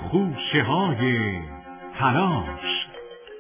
خوشه‌های تلاش.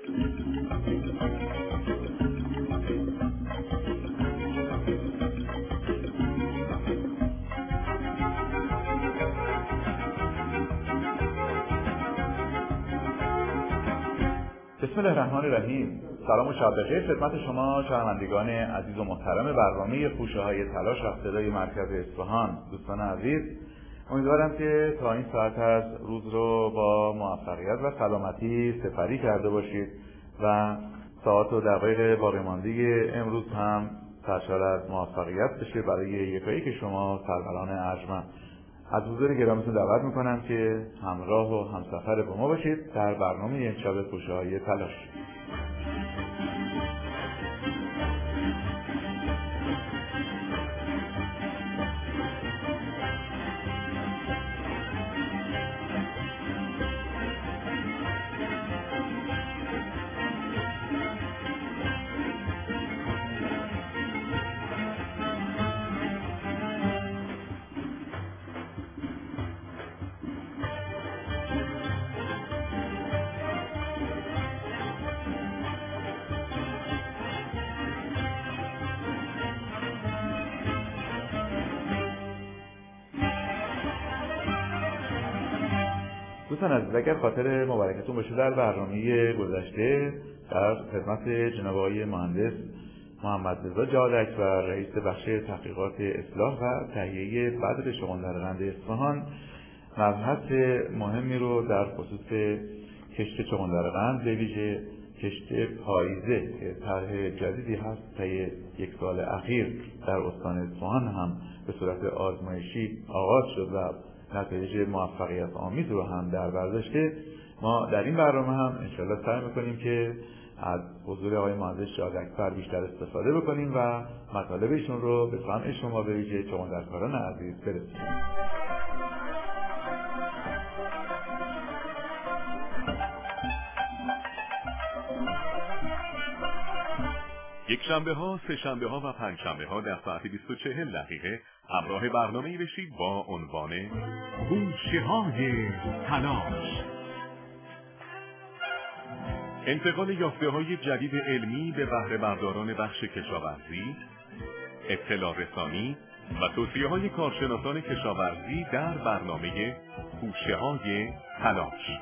بسم الله الرحمن الرحیم. سلام و شب بخیر خدمت شما شنوندگان عزیز و محترم برنامه خوشه‌های تلاش از صدای مرکز اصفهان. دوستان عزیز، امیدوارم که تا این ساعت از روز رو با موفقیت و سلامتی سپری کرده باشید و ساعت و دقایق باقی مانده امروز هم سرشار از موفقیت بشه برای یکایی که شما سروران ارجمند. از حضور گرامیتون دعوت میکنم که همراه و همسفر با ما باشید در برنامه امشب خوشه‌های تلاش. دوستان عزیز، اگر خاطر مبارکتون باشه در برنامه گذشته در خدمت جناب آقای مهندس محمد رضا جواد اکبر رئیس بخش تحقیقات اصلاح و تهیه بذر چغندرقند اصفهان مبحث مهمی رو در خصوص کشت چغندرقند به ویژه کشت پاییزه که طرح جدیدی هست طی یک سال اخیر در استان اصفهان هم به صورت آزمایشی آغاز شد و نتایج موفقیت آمیز رو هم در بر داشته. ما در این برنامه هم انشاءالله سعی میکنیم که از حضور آقای مهندس جواد اکبر بیشتر استفاده بکنیم و مطالب ایشون رو به سمع شما به ویژه چغندرکاران عزیز برسونیم. یک شنبه ها، سه شنبه ها و پنج شنبه ها در ساعت 20:40 همراه برنامه‌ای بشید با عنوان خوشه‌های تلاش. انتقال یافته‌های جدید علمی به بهره برداران بخش کشاورزی، اطلاع رسانی و توصیه‌های کارشناسان کشاورزی در برنامه خوشه‌های تلاش.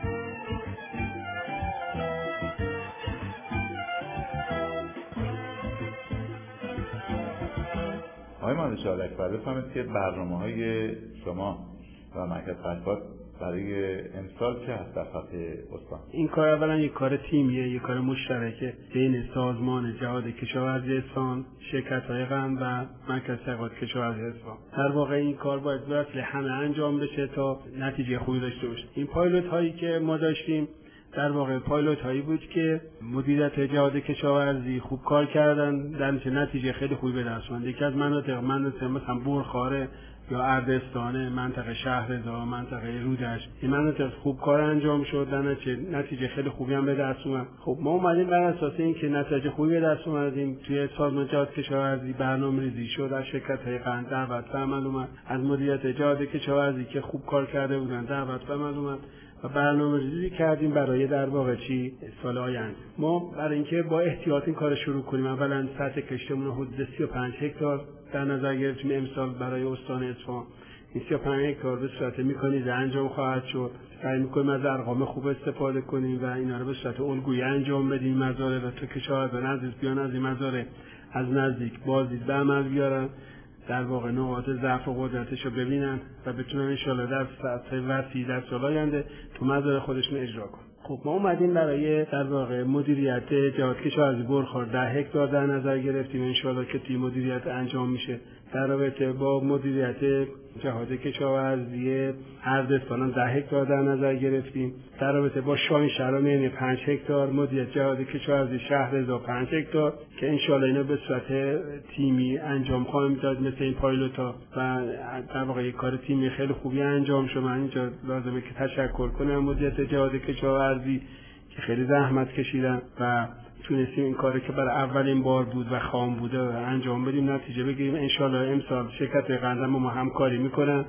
آقای مهندس جواد اکبر، بفرمایید که برنامه‌های شما و مرکز تحقیقات برای امسال چه هست در سطح استان؟ این کار اولا یک کار تیمیه، یک کار مشترکه بین سازمان جهاد کشاورزی اصفهان، شرکت‌های قند و مرکز تحقیقات کشاورزی اصفهان. در واقع این کار باید به وسیله همه انجام بشه تا نتیجه خوبی داشته باشه. این پایلوت هایی که ما داشتیم در واقع پایلوت هایی بود که مدیریت جهاد کشاورزی خوب کار کردن، در نتیجه خیلی خوبی به دست اومد. یکی از مناطق مثلا برخاره یا اردستانه، منطقه شهرضا، منطقه رودش، این مناطق خوب کار انجام شد، در نتیجه خیلی خوبی هم به دست اومد. خب ما اومدیم بر اساس اینکه نتیجه خوبی به دست اومدیم توی سازمان جهاد کشاورزی برنامه‌ریزی شد، از شرکت‌های قند دعوت به عمل اومد، از مدیریت جهاد کشاورزی که خوب کار کرده بودن دعوت به عمل اومد و برنامه‌ریزی کردیم برای در واقع سال آینده. ما برای اینکه با احتیاط این کار شروع کنیم، اولا سطح کشتمون حدود 35 هکتار در نظر گرفتیم امسال برای استان اصفهان. این 35 هکتار به صورت میکانیزه انجام خواهد شد. سعی می‌کنیم از ارقام خوب استفاده کنیم و اینا رو به صورت الگویی انجام بدیم. مزارع رو تو کشاورزان عزیز بیان از این مزارع از نزدیک بازدید به عمل بیارن، در واقع نقاط ضعف و قدرتش رو ببینن و بتونن انشالله در سطح وسیع در سال آینده تو مزارع خودشون اجرا کنن. خب ما اومدیم برای در واقع مدیریت جهاد کشاورزی برخار 10 هکتار در نظر گرفتیم. انشالله که تیم مدیریت انجام میشه. در رابطه با مدیریت جهاد کشاورزی اردستان 10 هکتار در نظر گرفتیم. در رابطه با شاهین شهرام 5 هکتار، مدیریت جهاد کشاورزی شهرضا 5 هکتار که انشالله اینا به صورت تیمی انجام خواهیم داد مثل این پایلوتا و در واقع یک کار تیمی خیلی خوبی انجام شد. من اینجا لازمه که تشکر کنم مدیریت جهاد کشاورزی که خیلی زحمت کشیدن و تونستیم این کاری که برای اولین بار بود و خام بوده انجام بدیم، نتیجه بگیریم. انشالله امسال شرکت قندم ما همکاری میکنن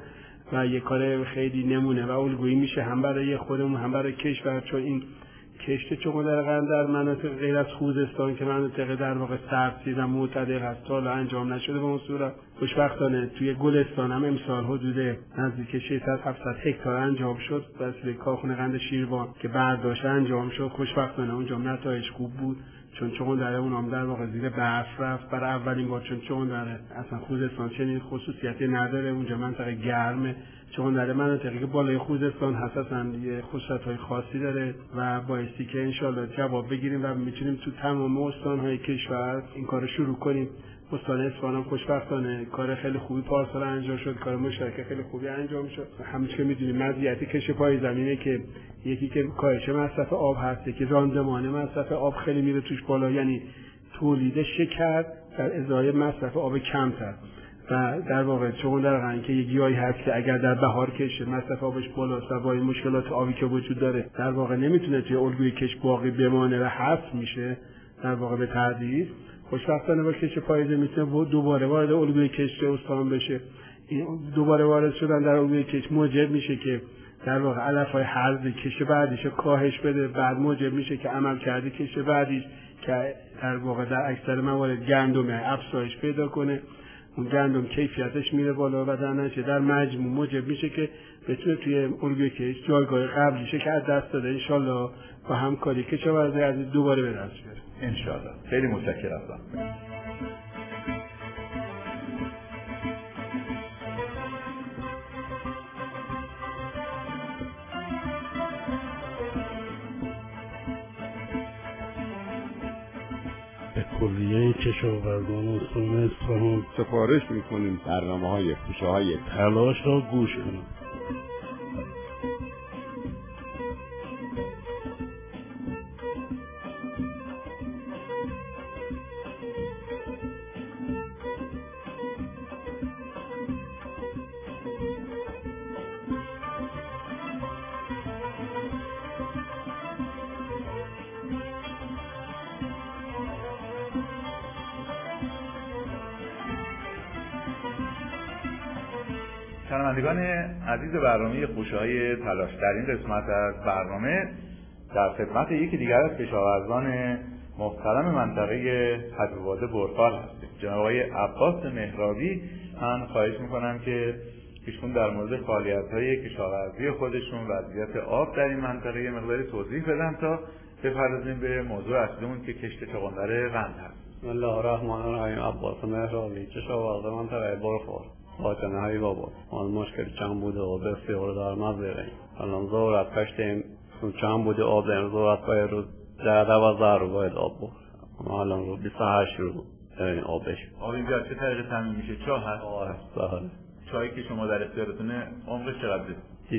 و یک کار خیلی نمونه و الگویی میشه هم برای خودمون هم برای کشور، چون این کشت چغندر قند در مناطق غیر از خوزستان که مناطق در واقع سردسیر و معتدل هست تا حالا انجام نشده به اون صورت. خوشبختانه توی گلستان هم امسال حدود نزدیک 600-700 هکتار انجام شد واسه کارخونه قند شیروان که برداشت انجام شد. خوشبختانه اونجا نتایج خوب بود، چون چغندر اونام در واقع زیر برف رفت برای اولین بار، چون چغندر اصلا خوزستان چنین خصوصیتی نداره، اونجا منطقه گرمه. چغندر مناطقی که بالای خوزستان هست اصلا یه خصوصیت‌های خاصی داره و بایستی که انشالله جواب بگیریم و میتونیم تو تمام استان‌های کشور این کار شروع کنیم. استان اصفهان هم خوشبختانه کار خیلی خوبی پارسال انجام شد، کار مشترک خیلی خوبی انجام شد. همونطور که میدونیم مزیت کش پای زمینه که یکی که کاهش مصرف آب هست، یکی راندمان مصرف آب خیلی میره توش بالا، یعنی تولید شکر در ازای مصرف آب کمتر. و در واقع چغندر قند که یک گیاهی هست که اگر در بهار کش مصرف آبش بالاست و با این مشکلات آبی که وجود داره در واقع نمیتونه توی الگوی کش باقی بمانه و حذف میشه در واقع به تدریج. خوشبختانه با کش پاییزه میتونه دوباره وارد الگوی کش استان بشه. این دوباره وارد شدن در الگوی کش موجب میشه که در واقع علف‌های هرزی کش بعدیش کاهش بده، بعد موجب میشه که عمل کرده کش بعدیش که در واقع در اکثر موارد گندم افزایش پیدا کنه. اون گندم کیفیتش میره بالا و در نتیجه در مجموع موجب میشه که بتونه توی الگوی کش جایگاه قبلیشه که از دست داده انشالله با همکاری کشاورزی عزیز دوباره به دست بیاره انشالله. خیلی متشکرم. کلیه کشاورزان استان اصفهان سفارش میکنیم برنامه‌های خوشه‌های تلاش را گوش کنید. شنوندگان عزیز برنامه خوشه‌های تلاش، در این قسمت از برنامه در خدمت یکی دیگر از کشاورزان محترم منطقه حجواباد برفال هستیم، جناب آقای عباس مهرابی. من خواهش میکنم که ایشون در مورد فعالیت‌های کشاورزی خودشون، وضعیت آب در این منطقه یه مقداری توضیح بدن تا بپردازیم به موضوع اصلیمون که کشت چغندر قند هست. بسم الله الرحمن الرحیم. عباس مهرابی، کشاورز منطقه برفال، باطنه های بابا. ما مشکل کم بوده و بسیار در مزرعه ایم. الان ضرورت کشتیم، کم بوده آب داریم، ضرورت باید رو 12 رو باید آب بود. ما الان رو 28 رو داریم آب بشیم. آب اینجا چه طریقه تامین میشه؟ چاه هست؟ بله. چاهی که شما در اختیارتونه عمرش چقدره؟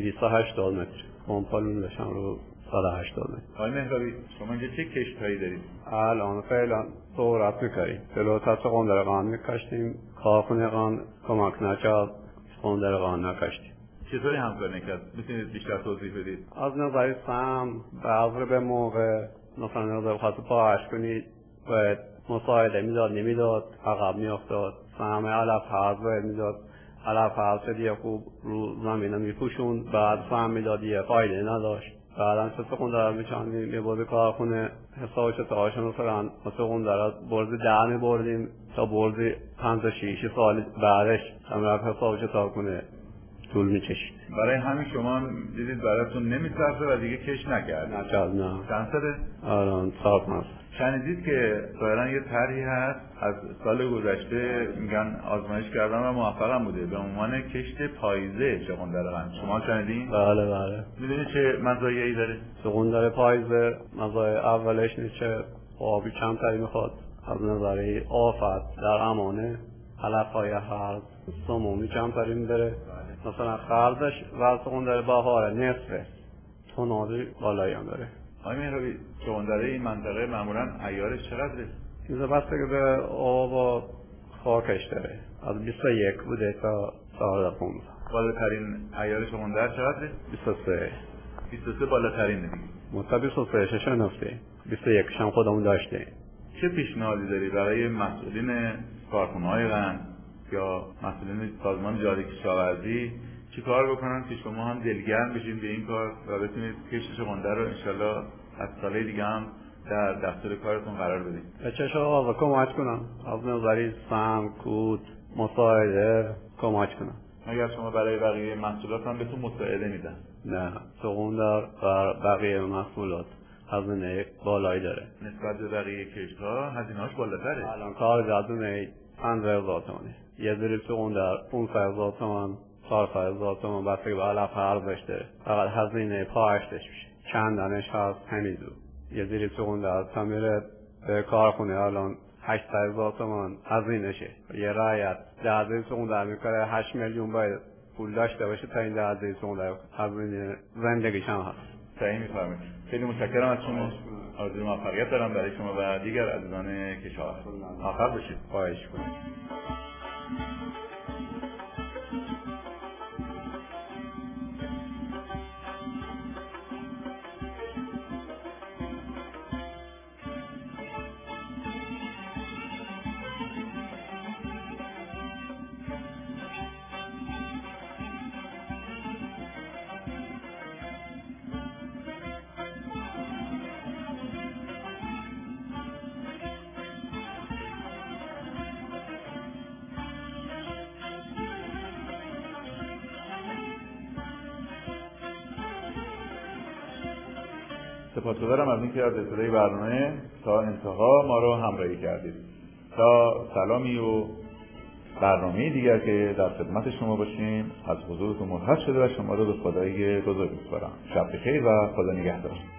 280 متر. پمپالونش هم رو 180 متر. آقای مهرابی، شما اینجا چه کشت‌هایی دارید؟ الان فعلا ضرورت می‌کنیم. فلوتر چغندر قند می‌کشتیم. کارخونه قند کمک نکرد، چغندر قند نکشتیم. چطوری همکاری نکرد؟ میتونید بیشتر توضیح بدید؟ از نظر سهم بذر به موقع، مثلا نظر خواست پاهش کنید باید مساعده میداد، نمیداد، عقب میافتاد. سهم علف هرز باید میداد، علف هرز شدیه خوب رو زمین میپوشون، بعد سهم میداد یه فایده نداشت. بعدا چه چغندر میچندیم یه بازی کارخونه حسابش تاهاش مثلا چغندر برز 10 میبردیم تا برز 5-6 سال بعدش هم رفت حسابش تا کنه طول میکشید. برای همین شما دیدید براتون نمیصرفه و دیگه کش نکردید؟ نه. چند ساله؟ الان 4 ماه. شنیدید که ظاهرا یه طرحی هست از سال گذشته میگن آزمایش کردن و موفقم بوده به عنوان کشت پاییزه چغندر قند. شما شنیدین؟ بله. میدونید چه مزایایی داره؟ چغندر پاییزه مزایای اولش اینه که آبی کمتری میخواد، از نظر آفت در امانه، علف‌های هرز سمومی کمتری میبره. مثلا خرزش و چغندر بهاره نصفه، توناژی بالایی هم داره. آقای مهرابی، چغندر این منطقه معمولا عیارش چقدره؟ این بستگی به آب و خاکش داره، از 21 بوده تا 14-15. بالاترین عیار چغندر چقدره؟ 23 بالاترینه دیگه. مطلب 23 شنفته، 21 هم خودمون داشته. چه پیشنهادی داری برای مسئولین کارخونه‌های قند یا مسئولین سازمان جاری کشاورزی چیکار بکنن که شما هم دلگرم بشین به این کار و بتونید کشت قنده رو انشالله از سالهای دیگه هم در دفتر کارتون قرار بدید؟ به چه شما کمک کنم از نظری سهم، کود، مساعده کمک کنم. اگر شما برای بقیه محصولات هم بهتون مساعده میدن؟ نه، سقوندر و بقیه محصولات هزینه بالایی داره. نسبت به بقیه کشت‌ها هزینه‌اش بالاتره. الان کار هزینه 50,000 تومانه. یه ذره سقوندر 500,000 تومان، 400,000 تومان بستگی به علف ارزش داره. فقط هزینه پایشتش میشه. چندنش هست همیزو. یه ذره سقوندر تا میره به کارخونه الان 800,000 تومان هزینهشه. یه رعایت 10,000 سقوندر میکنه 8 میلیون باید پول داشته باشه تا این 10,000 سقوندر هزینه زندگیش هم هست. صحیح میفرمایید. خیلی متشکرم از شما. آرزوی موفقیت دارم برای شما و دیگر عزیزان کشاورز. موفق باشید. خواهش می‌کنم. سپاسگزارم از اینکه از ابتدای برنامه تا انتها ما رو همراهی کردید. تا سلامی و برنامه دیگر که در خدمت شما باشیم از حضورتون مرخص شده و شما رو به خدای بزرگ می‌سپارم. شب بخیر و خدا نگهدار.